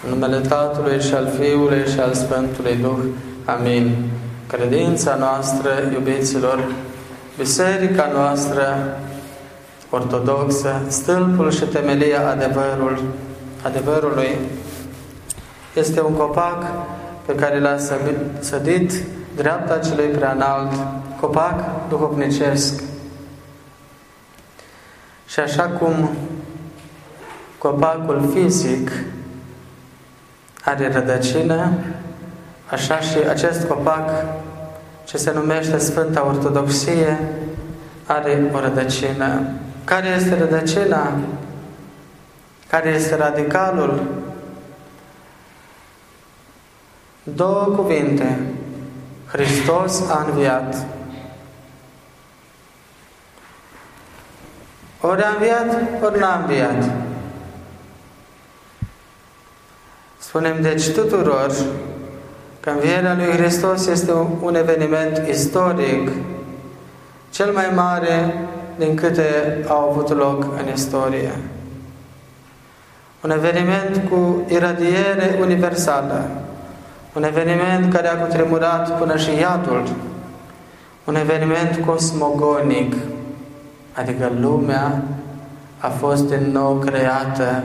În numele Tatălui și al Fiului și al Sfântului Duh. Amin. Credința noastră, iubiților, biserica noastră ortodoxă, stâlpul și temelia adevărului, este un copac pe care l-a sădit dreapta celui preanalt, copac duhovnicesc. Și așa cum copacul fizic are rădăcină, așa și acest copac, ce se numește Sfânta Ortodoxie, are o rădăcină. Care este rădăcina? Care este radicalul? Două cuvinte. Hristos a înviat. Ori a înviat, ori n-a înviat. Spunem deci tuturor că învierea lui Hristos este un eveniment istoric, cel mai mare din câte au avut loc în istorie. Un eveniment cu iradiere universală, un eveniment care a cutremurat până și iadul, un eveniment cosmogonic, adică lumea a fost din nou creată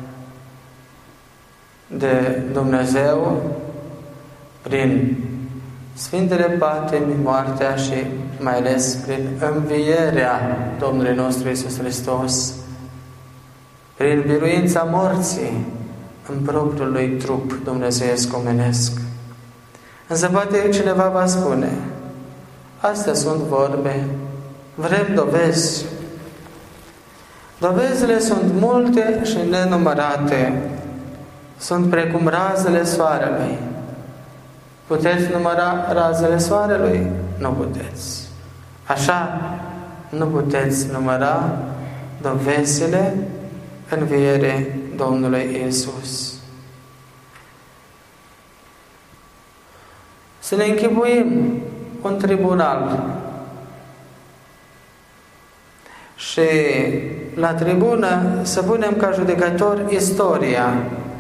de Dumnezeu prin Sfintele Patimi, moartea și mai ales prin învierea Domnului nostru Iisus Hristos, prin biruința morții în propriul lui trup dumnezeiesc omenesc. Însă poate cineva va spune, astea sunt vorbe, vrem dovezi. Dovezile sunt multe și nenumărate. Sunt precum razele soarelui. Puteți număra razele soarelui? Nu puteți. Așa nu puteți număra dovezile învierii Domnului Iisus. Să ne închipuim un tribunal și la tribună să punem ca judecător istoria.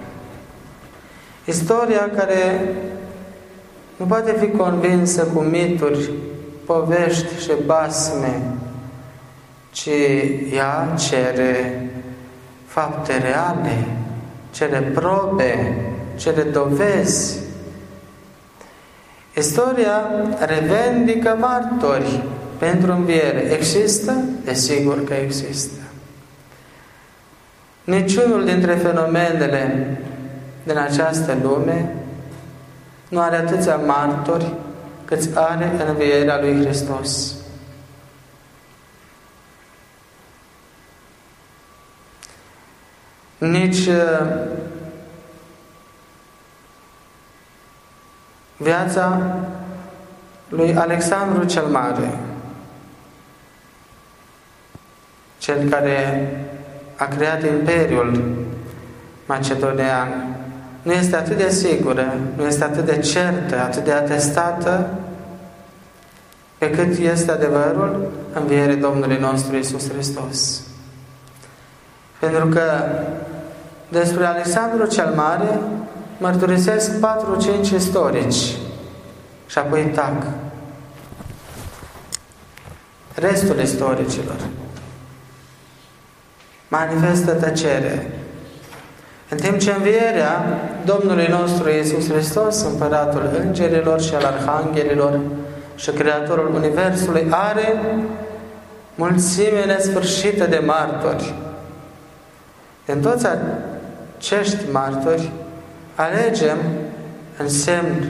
Istoria care nu poate fi convinsă cu mituri, povești și basme, ci ea cere fapte reale, cere probe, cere dovezi. Istoria revendică martori pentru înviere. Există? Desigur că există. Niciunul dintre fenomenele din această lume nu are atâția martori cât are învierea lui Hristos. Nici viața lui Alexandru cel Mare, cel care a creat Imperiul Macedonian, nu este atât de sigură, nu este atât de certă, atât de atestată, pe cât este adevărul învierii Domnului nostru Iisus Hristos. Pentru că despre Alexandru cel Mare mărturisesc 4-5 istorici și apoi tac. Restul istoricilor manifestă tăcere. În timp ce învierea Domnului nostru Iisus Hristos, Împăratul Îngerilor și al Arhanghelilor și Creatorul Universului, are mulțime nesfârșită de martori. Din toți acești martori alegem în semn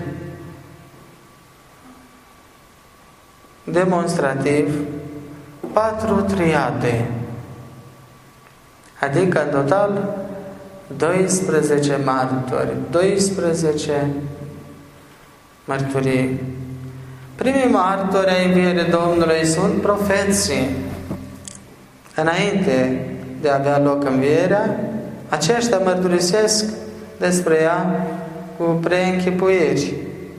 demonstrativ 4 triade, adică în total 12 martori, 12 mărturii. Primii martori ai învierii Domnului sunt profeții. Înainte de a avea loc învierea, aceștia mărturisesc despre ea cu preînchipuiri,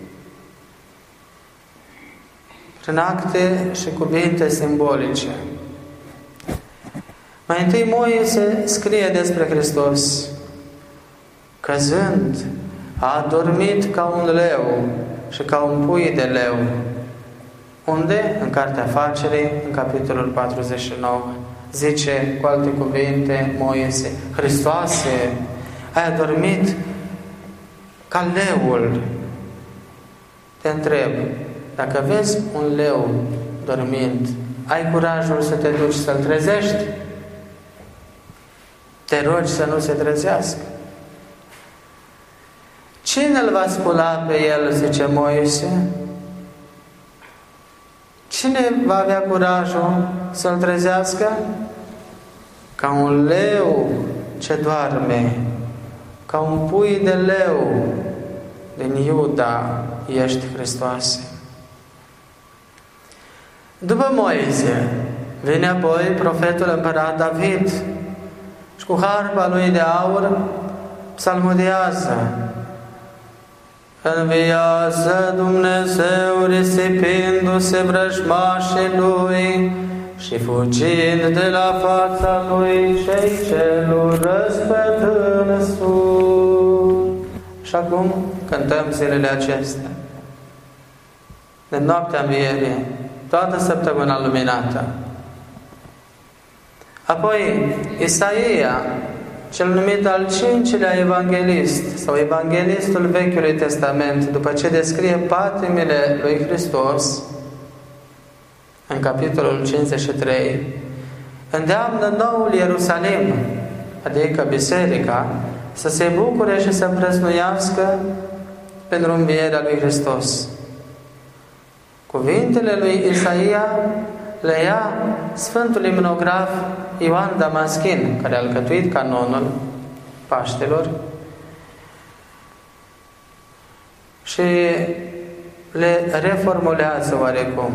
prin acte și cuvinte simbolice. Mai întâi Moise scrie despre Hristos. căzând, a adormit ca un leu și ca un pui de leu. Unde? În Cartea Afacerii, în capitolul 49. Zice, cu alte cuvinte, Moise: Hristoase, ai adormit ca leul. Te întreb, dacă vezi un leu dormind, ai curajul să te duci să-l trezești? Te rogi să nu se trezească? Cine îl va scula pe el, zice Moise? Cine va avea curajul să-l trezească? Ca un leu ce doarme, ca un pui de leu din Iuda ești, Hristoase. După Moise vine apoi profetul împărat David și cu harpa lui de aur psalmodiază: Înviază Dumnezeu risipindu-se vrăjmașii lui și fugind de la fața lui cei ce l urăsc pe dânsul. Și acum cântăm zilele acestea, de noaptea învierii, toată săptămâna luminată. Apoi Isaia, cel numit al 5-lea evanghelist sau evanghelistul Vechiului Testament, după ce descrie patimile lui Hristos, în capitolul 53, îndeamnă noul Ierusalim, adică biserica, să se bucure și să prăznuiască pentru învierea lui Hristos. Cuvintele lui Isaia le ia Sfântul Imnograf Ioan Damaschin, care a alcătuit canonul Paștelor, și le reformulează oarecum.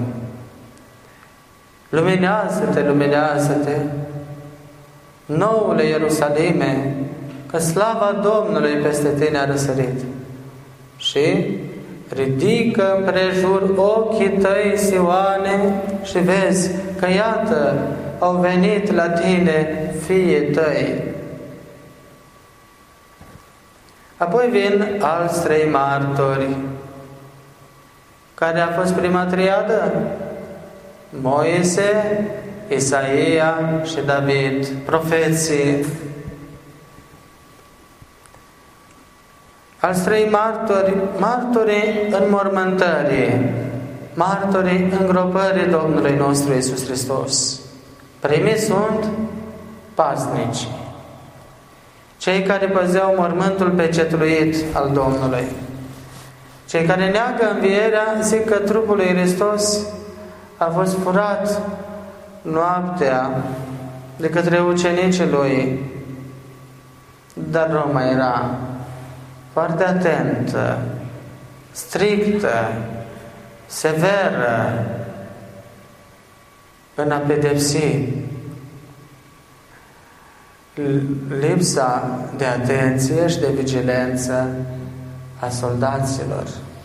Luminează-te, luminează-te, noule Ierusalime, că slava Domnului peste tine a răsărit. Și ridică împrejur ochii tăi, Sioane, și vezi că iată au venit la tine fiii tăi. Apoi vin alți 3 martori. Care a fost prima triadă? Moise, Isaia și David, profeții. Alți 3 martori, martorii înmormântării, martorii îngropării Domnului nostru Iisus Hristos. Primii sunt paznici, cei care păzeau mormântul pecetluit al Domnului. Cei care neagă învierea zic că trupul lui Hristos a fost furat noaptea de către ucenicii lui, dar Roma era foarte atentă, strictă, severă în a pedepsi lipsa de atenție și de vigilență a soldaților.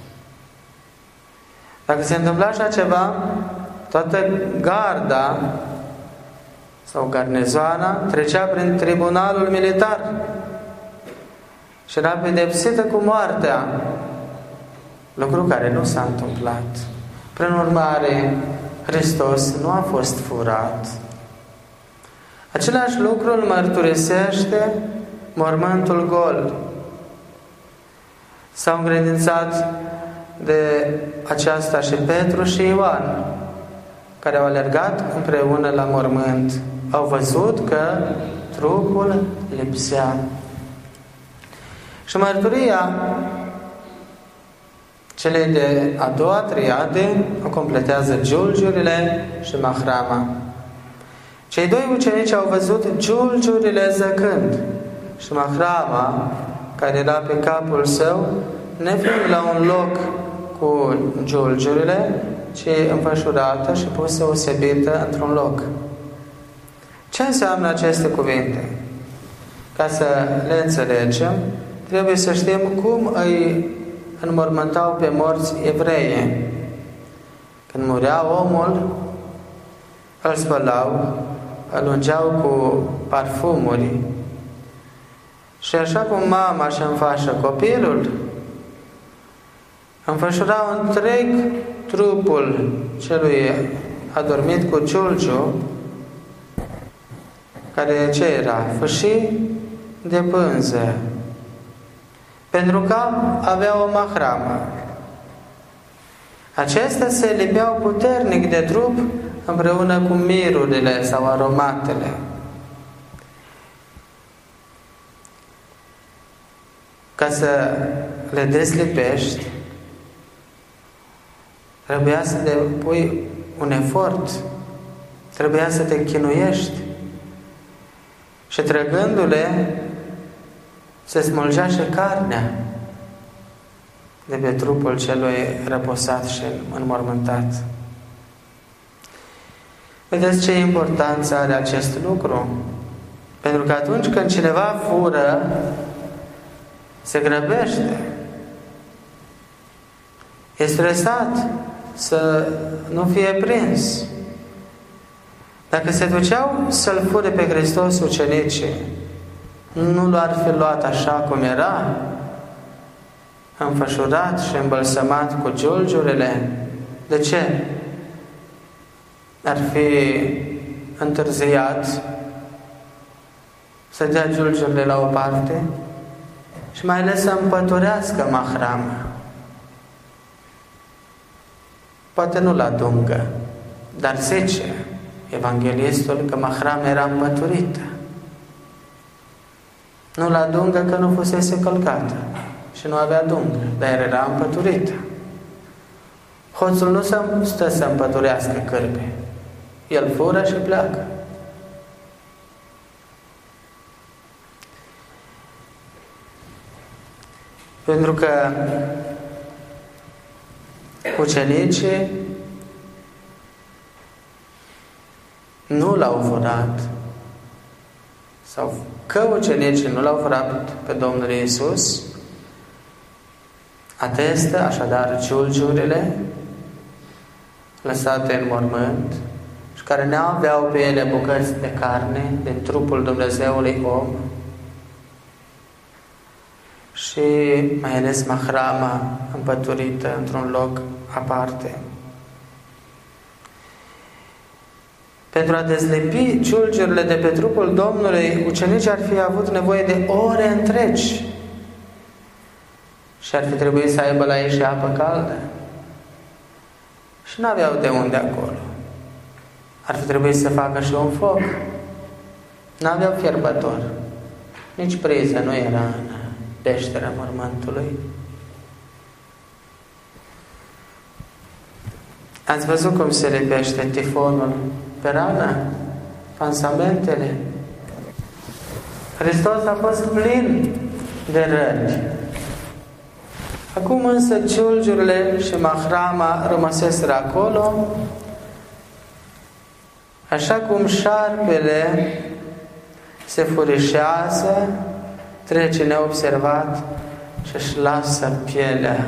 Dacă se întâmpla așa ceva, toată garda sau garnizoana trecea prin tribunalul militar și era pedepsită cu moartea, lucru care nu s-a întâmplat. Prin urmare, Hristos nu a fost furat. Același lucru îl mărturisește mormântul gol. S-au încredințat de aceasta și Petru și Ioan, care au alergat împreună la mormânt. Au văzut că trupul lipsea. Și mărturia celei de a doua triade o completează giulgiurile și mahrama. Cei 2 ucenici au văzut giulgiurile zăcând și mahrama, care era pe capul său, nefiind la un loc cu giulgiurile, ci înfășurată și pusă osebită într-un loc. Ce înseamnă aceste cuvinte? Ca să le înțelegem, trebuie să știm cum îi înmormântau pe morți evreie. Când murea omul, îl spălau, îl ungeau cu parfumuri Și așa cum mama își înfașă copilul, înfășura întreg trupul celui adormit cu ciulciu, care ce era? Fâșii de pânză. Pentru că avea o mahramă. Acestea se lipeau puternic de trup împreună cu mirurile sau aromatele. Ca să le deslipești, trebuia să depui un efort, trebuia să te chinuiești. Și trăgându-le, se smulgea și carnea de pe trupul celui răposat și înmormântat. Vedeți ce importanță are acest lucru? Pentru că atunci când cineva fură, se grăbește, e stresat să nu fie prins. Dacă se duceau să-L fure pe Hristos ucenicii, nu l-ar fi luat așa cum era, înfășurat și îmbălsămat cu giulgiurile? De ce? Ar fi întârziat să dea giulgiurile la o parte și mai ales să împăturească mahrama. Poate nu la dungă, dar zice evanghelistul că mahrama era împăturită. Nu la dungă că nu fusese călcată și nu avea dungă, dar era împăturită. Hoțul nu stă să împăturească cârpe. El fură și pleacă. Pentru că ucenicii nu l-au furat, sau că ucenicii nu l-au furat pe Domnul Iisus, atestă așadar ciulciurile lăsate în mormânt și care n-aveau pe ele bucăți de carne din trupul Dumnezeului om și mai ales mahrama împăturită într-un loc aparte. Pentru a dezlipi ciulciurile de pe trupul Domnului, ucenicii ar fi avut nevoie de ore întregi și ar fi trebuit să aibă la ei și apă caldă. Și n-aveau de unde acolo. Ar fi trebuit să facă și un foc. N-aveau fierbător. Nici priză nu era în peștera mormântului. Ați văzut cum se lipește tifonul pe rană? Pansamentele? Hristos a fost plin de răni. Acum însă ciulgiurile și mahrama rămăseseră acolo, așa cum șarpele se furișează, trece neobservat și își lasă pielea.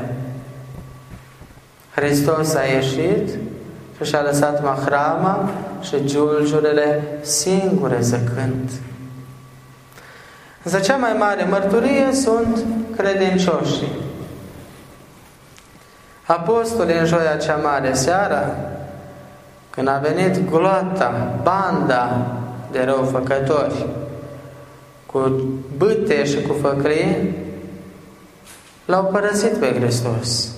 Hristos a ieșit și și-a lăsat mahrama și giulgiurile singure zăcând. Însă cea mai mare mărturie sunt credincioșii. Apostolii în joia cea mare seara, când a venit gloata, banda de răufăcători, cu bâte și cu făclii, l-au părăsit pe Hristos.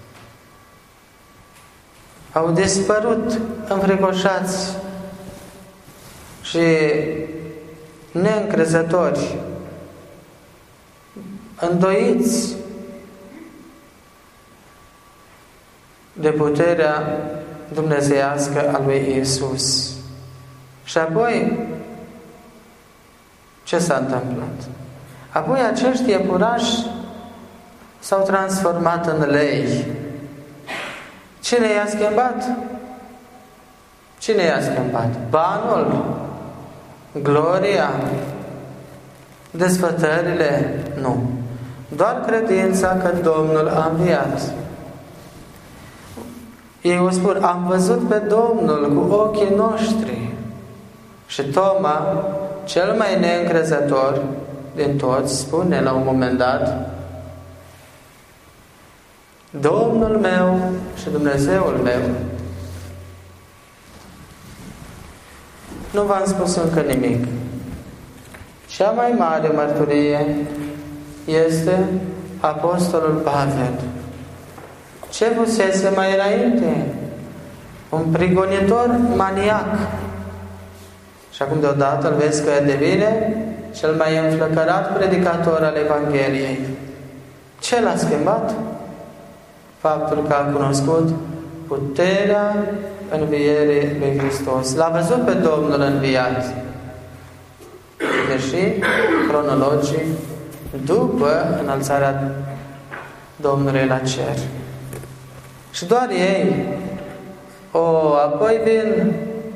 Au dispărut înfricoșați și neîncrezători, îndoiți de puterea dumnezeiască a lui Iisus. Și apoi, ce s-a întâmplat? Apoi acești iepurași s-au transformat în lei. Cine i-a schimbat? Cine i-a schimbat? Banul? Gloria? Desfătările? Nu. Doar credința că Domnul a înviat. Ei o spun, am văzut pe Domnul cu ochii noștri. Și Toma, cel mai neîncrezător, din toți spune la un moment dat: Domnul meu și Dumnezeul meu. Nu v-am spus încă nimic. Cea mai mare mărturie este Apostolul Pavel. Ce fusese mai înainte? Un prigonitor maniac. Și acum deodată îl vezi că devine cel mai înflăcărat predicator al Evangheliei. Ce l-a schimbat? Faptul că a cunoscut puterea învierii lui Hristos. L-a văzut pe Domnul înviat. Deși, cronologic, după înălțarea Domnului la cer. Și doar ei. Apoi vin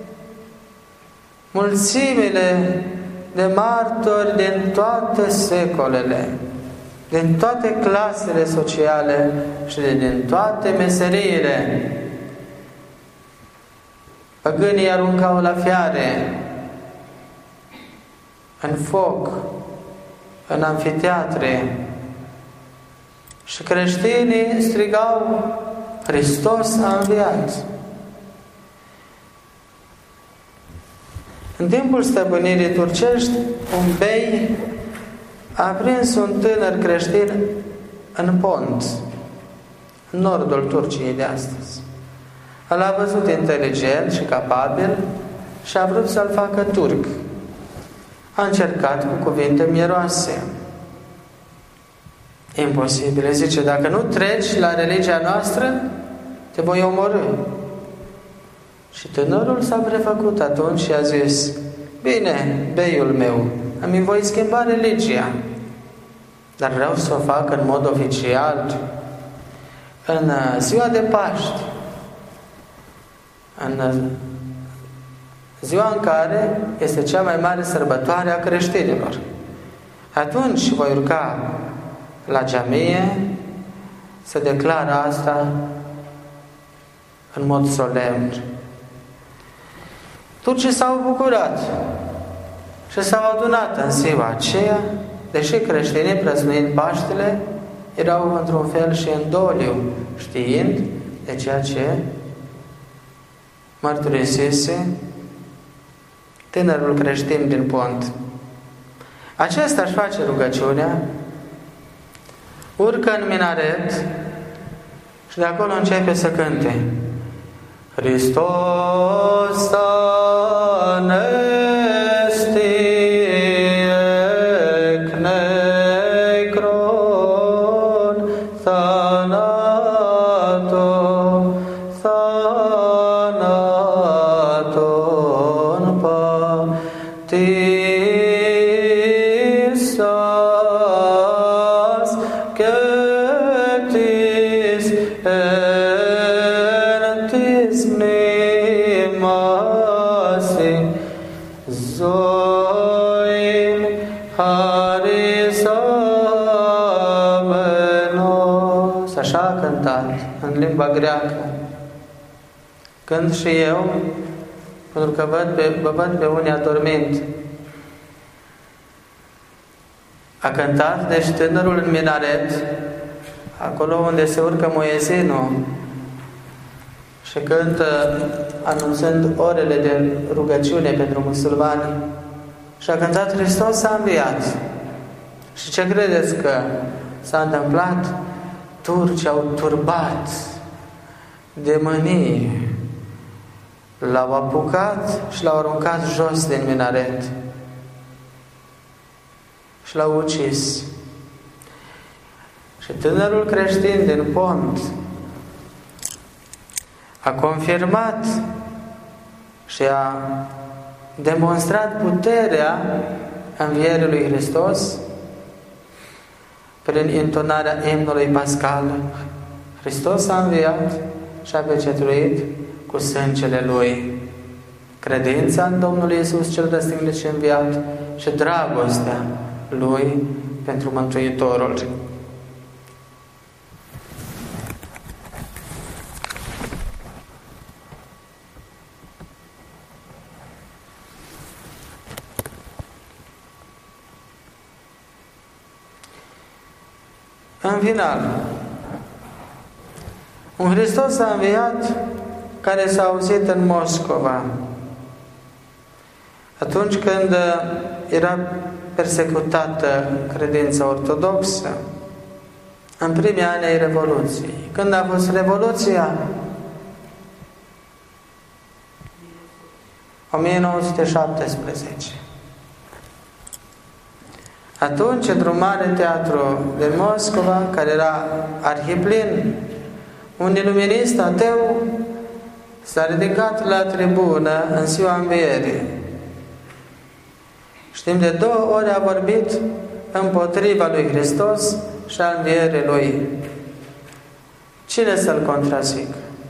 mulțimile de martori din toate secolele, din toate clasele sociale și din toate meseriile. Păgânii aruncau la fiare, în foc, în amfiteatre, și creștinii strigau: Hristos a înviat. În timpul stăpânirii turcești, un bei a prins un tânăr creștin în Pont, în nordul Turciei de astăzi. L-a văzut inteligent și capabil și a vrut să-l facă turc. A încercat cu cuvinte mieroase. Imposibil. Zice: dacă nu treci la religia noastră, te voi omorî. Și tânărul s-a prefăcut atunci și a zis: bine, beiul meu, îmi voi schimba religia, dar vreau să o fac în mod oficial, în ziua de Paști, în ziua în care este cea mai mare sărbătoare a creștinilor. Atunci voi urca la geamie să declar asta în mod solemn. Turcii s-au bucurat și s-au adunat în ziua aceea, deși creștinii, prăznuind Paștele, erau într-un fel și în doliu, știind de ceea ce mărturisise tânărul creștin din Pont. Acesta își face rugăciunea, urcă în minaret și de acolo începe să cânte: Hristos anesti ec necron thanato thanaton patisas ketis entis nimasi zoin harisabenos. Așa a cântat în limba greacă. Cânt și eu, pentru că vă văd pe unii adormind. A cântat, deci, tânărul în minaret, acolo unde se urcă muezinul, și cântă anunțând orele de rugăciune pentru musulmani. Și a cântat: Hristos a înviat. Și ce credeți că s-a întâmplat? Turcii au turbat de mânie, l-au apucat și l-au aruncat jos din minaret și l-au ucis. Și tânărul creștin din Pont a confirmat și a demonstrat puterea învierii lui Hristos prin intonarea imnului pascal. Hristos a înviat și a pecetluit cu sângele Lui credința în Domnul Iisus cel răstignit și înviat și dragostea Lui pentru Mântuitorul. În final, un Hristos a înviat care s-a auzit în Moscova, atunci când era persecutată credința ortodoxă, în primii ani ai Revoluției. Când a fost Revoluția? 1917. Atunci, într-un mare teatru din Moscova, care era arhiplin, un iluminist ateu s-a ridicat la tribună în ziua învierii. Timp de 2 ore a vorbit împotriva lui Hristos și a învierii Lui. Cine să-l contrazică?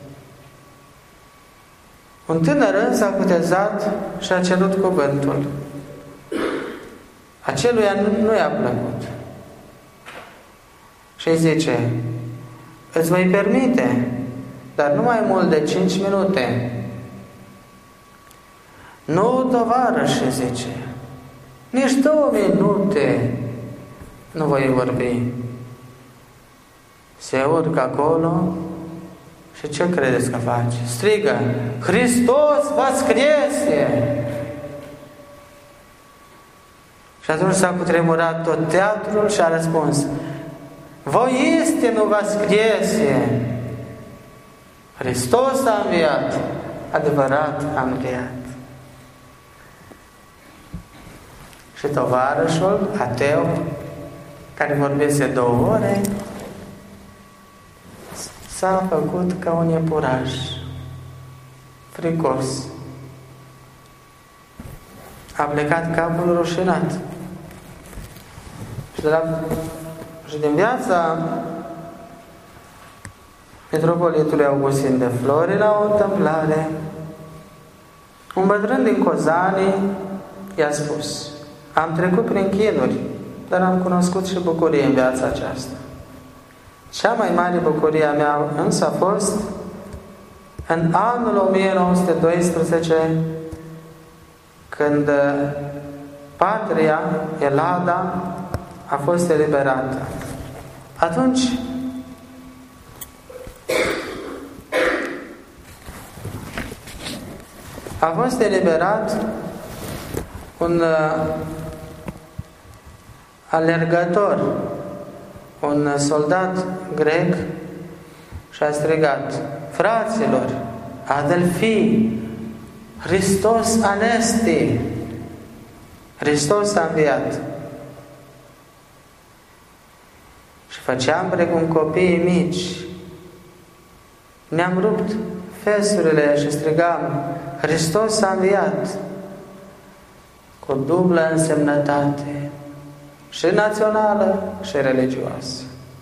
Un tânăr însă a cutezat și a cerut cuvântul. Aceluia nu i-a plăcut. Și îi zice: îți voi permite, dar nu mai mult de 5 minute. Nu, tovarășe, zice, nici 2 minute nu voi vorbi. Se urcă acolo și ce credeți că face? Strigă: Hristos vascrese! Și atunci s-a cutremurat tot teatrul și a răspuns: voi istinu vascrese! Hristos a înviat! Adevărat a înviat! Și tovarășul ateu, care vorbise 2 ore, s-a făcut ca un iepuraș, fricos. A plecat capul rușinat. Și din viața Mitropolitului Augustin de Flori, la o întâmplare, un bătrân din Cozani i-a spus: am trecut prin chinuri, dar am cunoscut și bucurie în viața aceasta. Cea mai mare bucurie a mea însă a fost în anul 1912, când patria, Elada, a fost eliberată. Atunci a fost eliberat un alergător, un soldat grec, și a strigat: fraților, Adelphi, Hristos anesti! Hristos a înviat! Și făceam precum copiii mici. Ne-am rupt fesurile și strigam: Hristos a înviat! Cu dublă însemnătate, și națională și religioasă.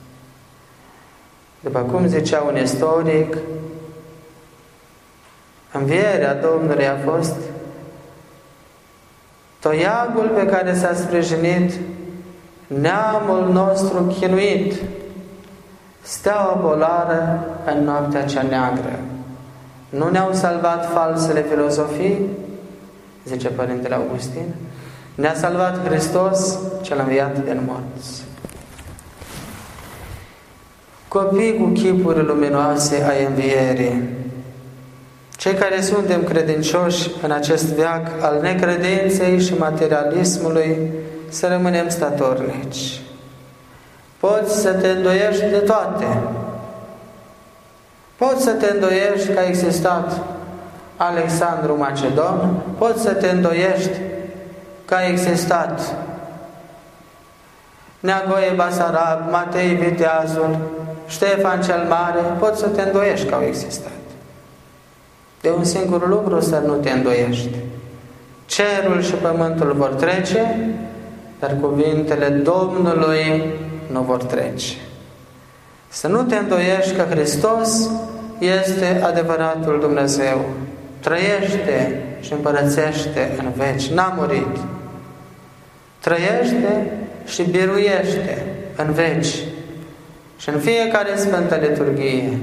După cum zicea un istoric, învierea Domnului a fost toiagul pe care s-a sprijinit neamul nostru chinuit, steaua polară în noaptea cea neagră. Nu ne-au salvat falsele filozofii, zice Părintele Augustin, ne-a salvat Hristos cel înviat din morți. Copii cu chipuri luminoase ai învierii, cei care suntem credincioși în acest veac al necredinței și materialismului, să rămânem statornici. Poți să te îndoiești de toate. Poți să te îndoiești că a existat Alexandru Macedon, poți să te îndoiești că a existat Neagoe Basarab, Matei Viteazul, Ștefan cel Mare, poți să te îndoiești că au existat. De un singur lucru să nu te îndoiești: cerul și pământul vor trece, dar cuvintele Domnului nu vor trece. Să nu te îndoiești că Hristos este adevăratul Dumnezeu, trăiește și împărățește în veci, n-a murit. Trăiește și biruiește în veci. Și în fiecare Sfântă Liturghie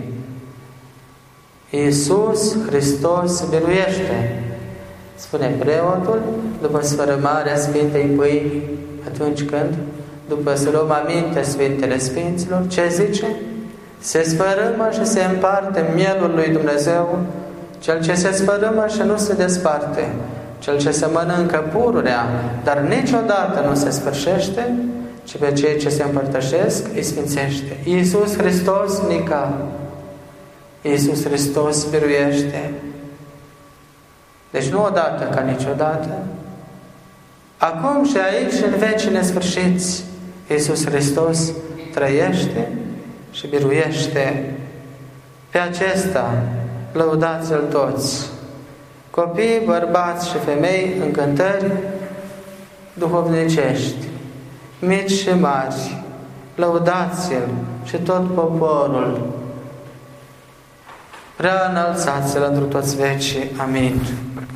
Iisus Hristos biruiește, spune preotul după sfărâmarea Sfintei Pâini, atunci când după să luăm aminte Sfintele Sfinților, ce zice? Se sfărâmă și se împarte mielul lui Dumnezeu, cel ce se sfărâmă și nu se desparte, cel ce se mănâncă pururea, dar niciodată nu se sfârșește, ci pe cei ce se împărtășesc îi sfințește. Iisus Hristos nica. Iisus Hristos biruiește. Deci nu odată ca niciodată. Acum și aici și în vecii nesfârșiți, Iisus Hristos trăiește și biruiește. Pe acesta lăudați-L toți, copii, bărbați și femei, în cântări duhovnicești, mici și mari, lăudați-L și tot poporul. Prea înălțați-L întru toți vecii. Amin.